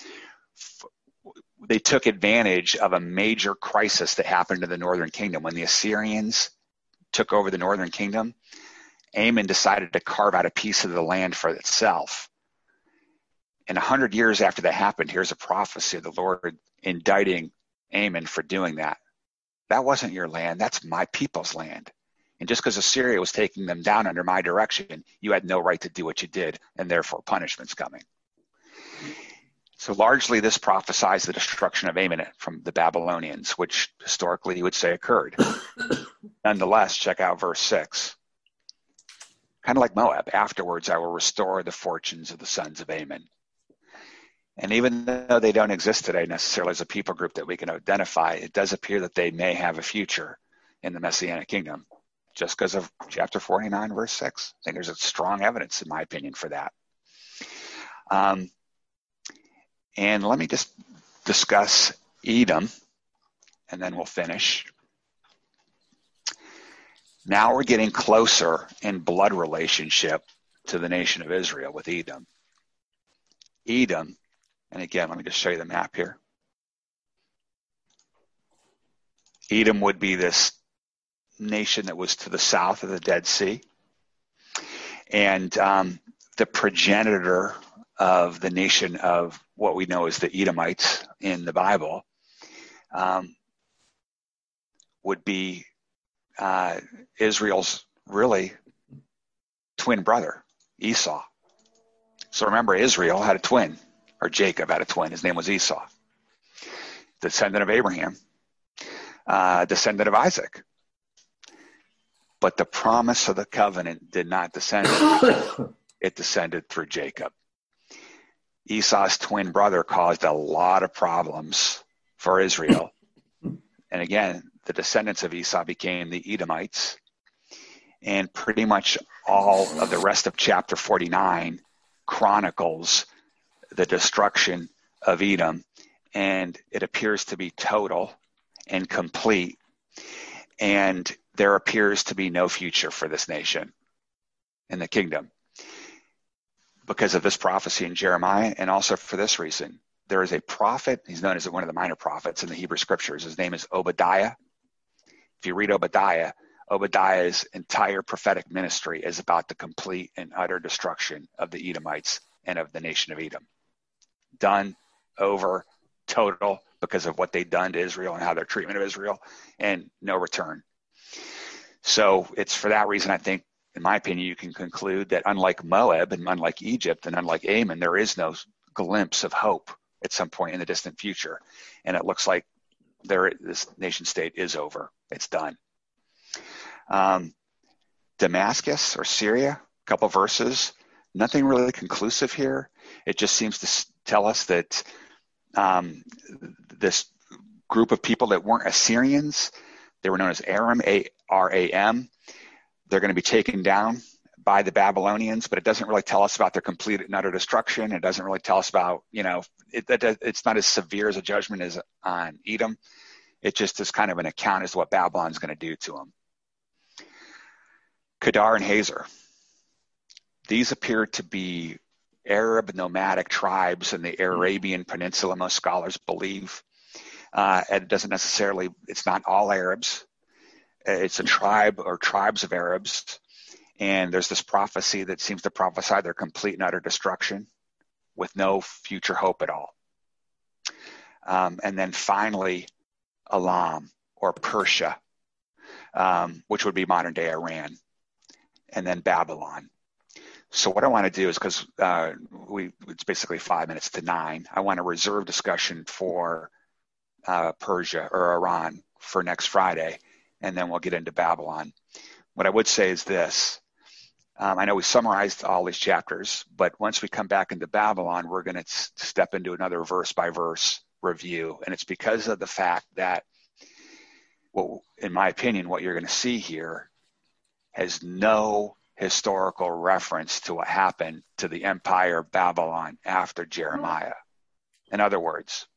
They took advantage of a major crisis that happened to the northern kingdom. When the Assyrians took over the northern kingdom, Ammon decided to carve out a piece of the land for itself. And a hundred years after that happened, here's a prophecy of the Lord indicting Ammon for doing that. That wasn't your land. That's my people's land. And just because Assyria was taking them down under my direction, you had no right to do what you did, and therefore punishment's coming. So largely this prophesies the destruction of Ammon from the Babylonians, which historically you would say occurred. Nonetheless, check out verse six. Kind of like Moab, afterwards I will restore the fortunes of the sons of Ammon. And even though they don't exist today necessarily as a people group that we can identify, it does appear that they may have a future in the Messianic kingdom, just because of chapter forty-nine, verse six. I think there's a strong evidence, in my opinion, for that. Um, and let me just discuss Edom, and then we'll finish. Now we're getting closer in blood relationship to the nation of Israel with Edom. Edom, and again, let me just show you the map here. Edom would be this nation that was to the south of the Dead Sea. And um, the progenitor of the nation of what we know as the Edomites in the Bible um, would be uh, Israel's really twin brother, Esau. So remember, Israel had a twin, or Jacob had a twin. His name was Esau, descendant of Abraham, uh, descendant of Isaac. But the promise of the covenant did not descend through Jacob. It descended through Jacob. Esau's twin brother caused a lot of problems for Israel. And again, the descendants of Esau became the Edomites. And pretty much all of the rest of chapter forty-nine chronicles the destruction of Edom. And it appears to be total and complete. And there appears to be no future for this nation in the kingdom because of this prophecy in Jeremiah, and also for this reason. There is a prophet, he's known as one of the minor prophets in the Hebrew scriptures. His name is Obadiah. If you read Obadiah, Obadiah's entire prophetic ministry is about the complete and utter destruction of the Edomites and of the nation of Edom. Done, over, total, because of what they've done to Israel and how their treatment of Israel, and no return. So it's for that reason, I think, in my opinion, you can conclude that unlike Moab and unlike Egypt and unlike Ammon, there is no glimpse of hope at some point in the distant future. And it looks like there, this nation state is over. It's done. Um, Damascus or Syria, a couple verses, nothing really conclusive here. It just seems to tell us that um, this group of people that weren't Assyrians, they were known as Aram, A R A M. They're going to be taken down by the Babylonians, but it doesn't really tell us about their complete and utter destruction. It doesn't really tell us about, you know, it, it, it's not as severe as a judgment as on Edom. It just is kind of an account as to what Babylon's going to do to them. Kedar and Hazer. These appear to be Arab nomadic tribes in the Arabian Peninsula, most scholars believe. Uh, and it doesn't necessarily, it's not all Arabs. It's a tribe or tribes of Arabs. And there's this prophecy that seems to prophesy their complete and utter destruction with no future hope at all. Um, and then finally, Elam or Persia, um, which would be modern day Iran, and then Babylon. So what I want to do is, because uh, we it's basically five minutes to nine, I want to reserve discussion for uh, Persia or Iran for next Friday, and then we'll get into Babylon. What I would say is this. Um, I know we summarized all these chapters, but once we come back into Babylon, we're going to step into another verse-by-verse review. And it's because of the fact that, well, in my opinion, what you're going to see here has no historical reference to what happened to the empire of Babylon after Jeremiah. In other words,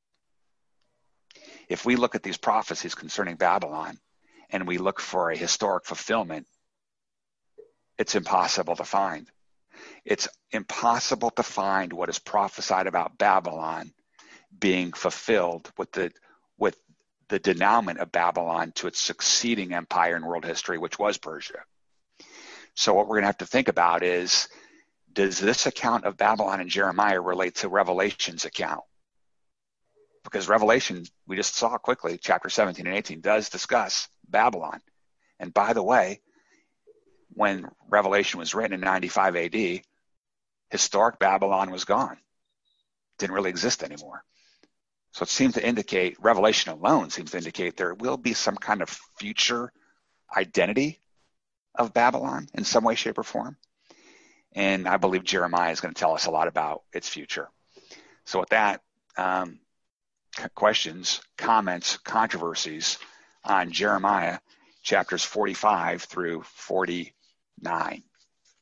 if we look at these prophecies concerning Babylon and we look for a historic fulfillment, it's impossible to find. It's impossible to find what is prophesied about Babylon being fulfilled with the with the denouement of Babylon to its succeeding empire in world history, which was Persia. So what we're going to have to think about is, does this account of Babylon and Jeremiah relate to Revelation's account? Because Revelation, we just saw quickly, chapter seventeen and eighteen, does discuss Babylon. And by the way, when Revelation was written in ninety-five A D, historic Babylon was gone. Didn't really exist anymore. So it seems to indicate, Revelation alone seems to indicate there will be some kind of future identity of Babylon in some way, shape, or form. And I believe Jeremiah is going to tell us a lot about its future. So with that, um, questions, comments, controversies on Jeremiah chapters forty-five through forty-nine.